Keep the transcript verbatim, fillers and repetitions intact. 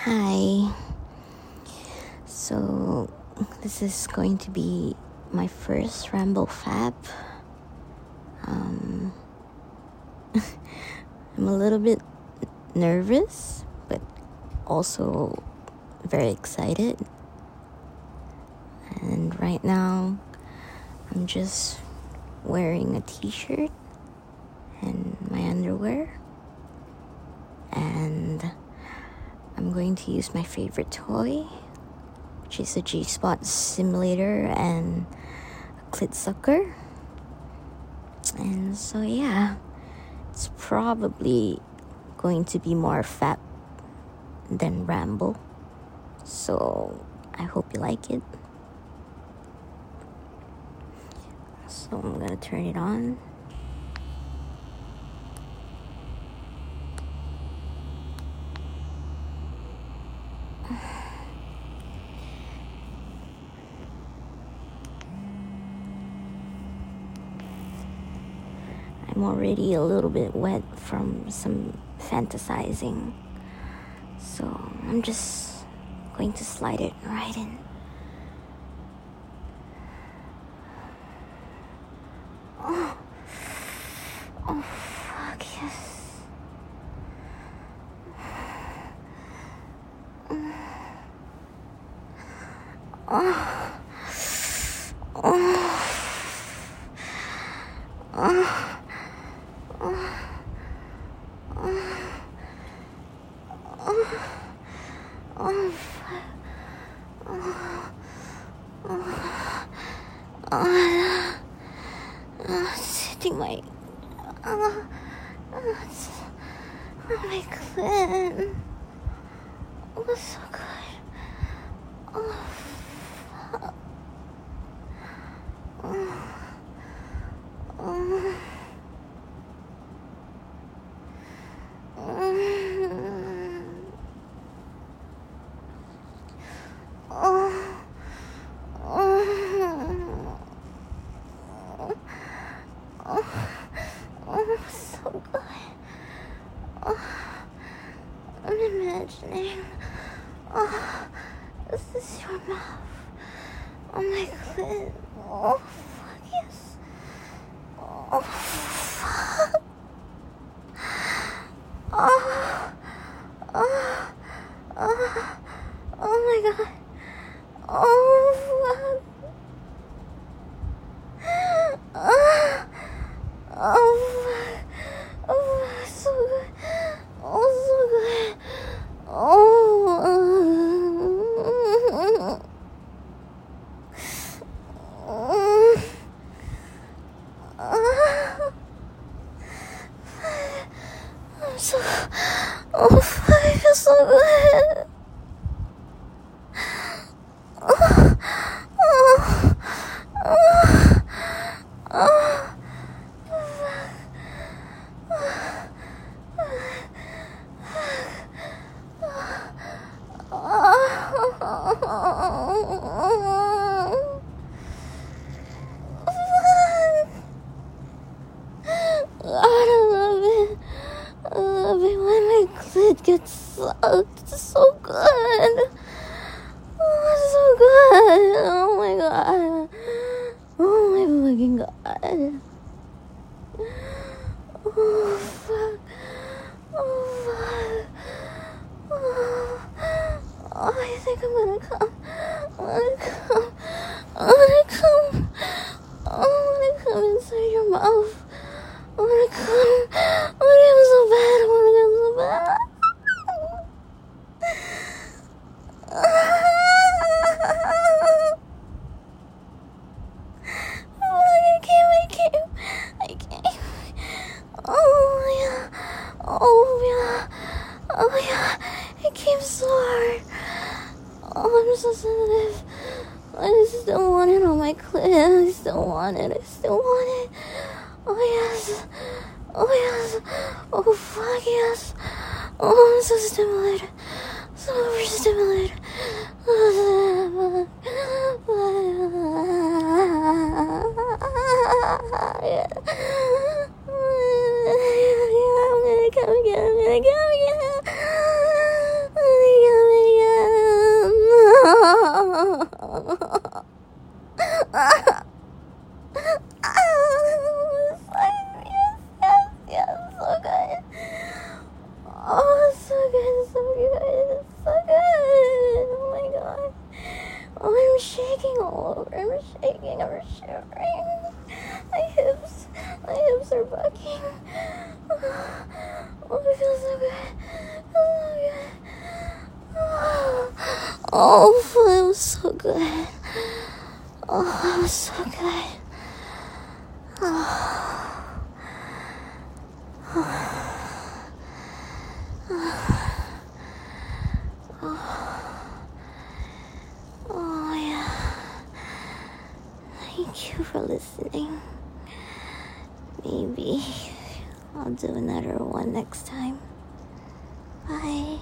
Hi. So, this is going to be my first Ramble Fab. Um, I'm a little bit nervous, but also very excited. And right now, I'm just wearing a t-shirt and my underwear. And I'm going to use my favorite toy, which is a G-spot simulator and a clit sucker. And so yeah, it's probably going to be more fab than ramble. So I hope you like it. So I'm gonna turn it on. I'm already a little bit wet from some fantasizing, so I'm just going to slide it right in. Oh, oh fuck yes. Oh, oh, oh. Oh, oh, oh, oh, it's hitting my, oh, it's, oh my clit. Oh, it's so good. Oh, fuck. Oh, oh. Oh, oh, oh, oh, so good. Oh, I'm imagining. Oh, this is your mouth. Oh my clit. Oh, fuck yes. Oh, fuck. Oh, oh, oh, oh my god. Oh, fuck. Oh, oh, fuck. Oh, so good. Oh, so good. Oh, uh, uh, I'm so, oh, fuck, I feel so good. Oh, oh, oh, oh. I love it. I love it when my clit gets sucked. It's so good. Oh, it's so good. Oh my god. Oh my fucking god. Oh fuck. Oh fuck. Oh, oh I think I'm gonna come. I'm gonna come. I'm gonna come. I'm gonna come inside your mouth. I'm gonna come. I'm gonna come so bad. I'm gonna come so bad. Oh, I came, I came, I came. Oh yeah, oh yeah, oh yeah. It came so hard. Oh, I'm so sensitive. I still want it on my clit. I still want it. I still want it. Oh yes. Oh yes. Oh fuck yes. Oh, I'm so stimulated. So overstimulated. Yeah. I'm gonna come again. I'm gonna come again. I'm gonna come again. Oh, it was so good. Oh, it was so good. Oh. Oh. Oh. Oh, yeah. Thank you for listening. Maybe I'll do another one next time. Bye.